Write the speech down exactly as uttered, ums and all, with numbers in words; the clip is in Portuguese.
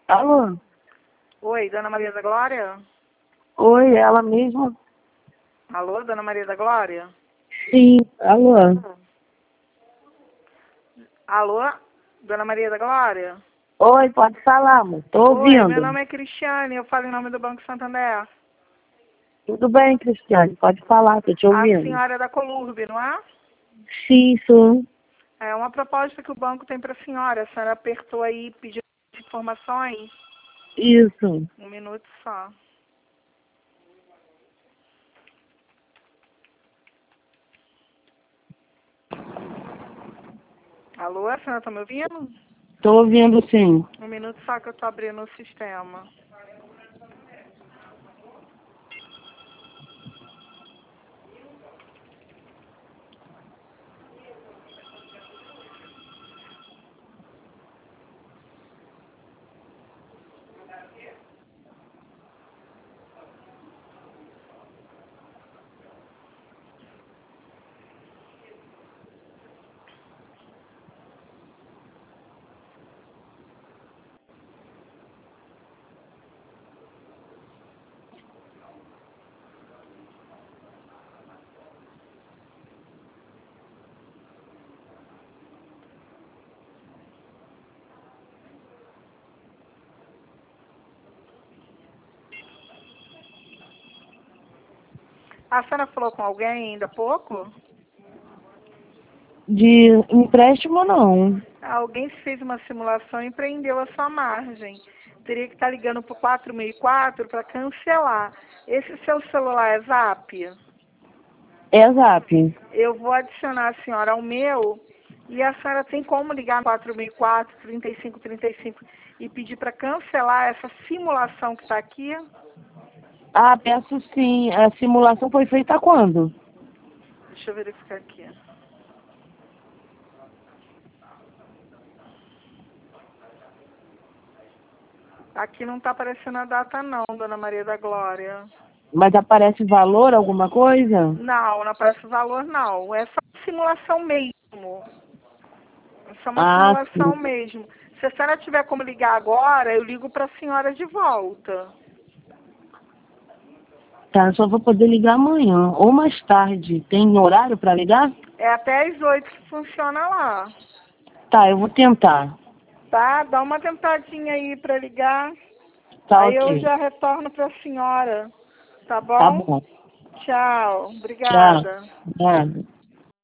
Alô? Oi, Dona Maria da Glória? Oi, ela mesma? Alô, Dona Maria da Glória? Sim, alô? Alô, Dona Maria da Glória? Oi, pode falar, amor. Tô Oi, meu ouvindo. nome é Cristiane, eu falo em nome do Banco Santander. Tudo bem, Cristiane? Pode falar, tô te A ouvindo. senhora é da Colurb, não é? Sim, sou. É uma proposta que o banco tem para a senhora. A senhora apertou aí e pediu informações. Isso. Um minuto só. Alô, a senhora está me ouvindo? Tô ouvindo, sim. Um minuto só que eu estou abrindo o sistema. A senhora falou com alguém ainda há pouco? De empréstimo, não. Alguém fez uma simulação e prendeu a sua margem. Teria que estar ligando para o quatro seis quatro para cancelar. Esse seu celular é Zap? É Zap. Eu vou adicionar a senhora ao meu e a senhora tem como ligar no quatro seis quatro, trinta e cinco trinta e cinco e pedir para cancelar essa simulação que está aqui? Ah, peço sim. A simulação foi feita quando? Deixa eu verificar aqui. Aqui não está aparecendo a data não, Dona Maria da Glória. Mas aparece valor, alguma coisa? Não, não aparece o valor não. É só simulação mesmo. Isso é uma Ah, simulação sim. mesmo. Se a senhora tiver como ligar agora, eu ligo para a senhora de volta. Tá, eu só vou poder ligar amanhã ou mais tarde. Tem horário pra ligar? É até às oito que funciona lá. Tá, eu vou tentar. Tá? Dá uma tentadinha aí para ligar. Tá, Aí eu ok. já retorno para a senhora. Tá Tá bom? bom. Tchau. Tchau. Obrigada. Nada.